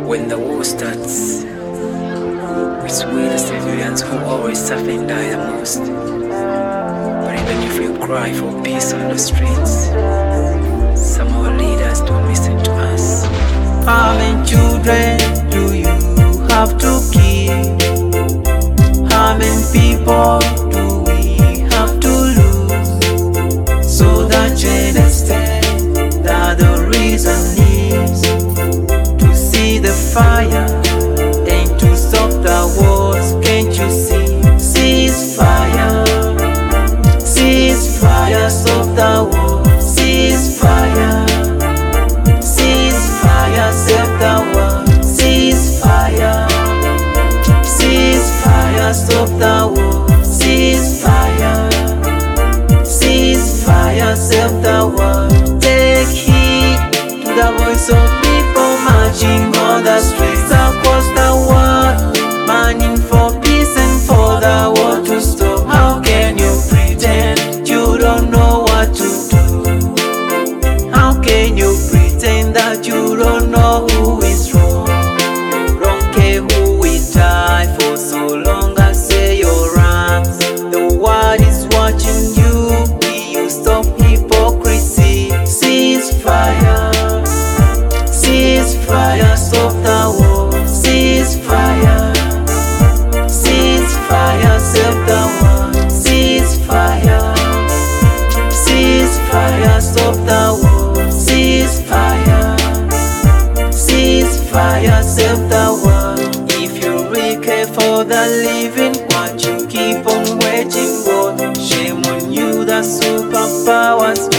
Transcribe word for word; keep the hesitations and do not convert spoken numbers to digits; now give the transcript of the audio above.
When the war starts, it's we the civilians who always suffer and die the most. But even if we cry for peace on the streets, some of our leaders don't listen to us. How many children do you have to kill? How many people do we have to lose? So that you understand that the reason is to see the fire and to stop the wars. Can't you see? Cease fire, cease fire, stop the war. Cease fire, cease fire, save the world. Cease fire, cease fire, stop the war. Cease fire, cease fire, save the world. Take heed to the voice of people marching on the streets across the world, manning for peace and for the war to stop. How can you pretend you don't know what to do? How can you pretend that you don't know who is wrong? You don't care who will die for so long as say your ranks. The world is watching you. Will you stop hypocrisy? Cease fire, cease fire, stop the war. Cease fire, cease fire, save the world. Cease fire, cease fire, stop the war. Cease fire, cease fire, save the world. If you really care for the living, why you keep on waging war? Shame on you, the superpowers.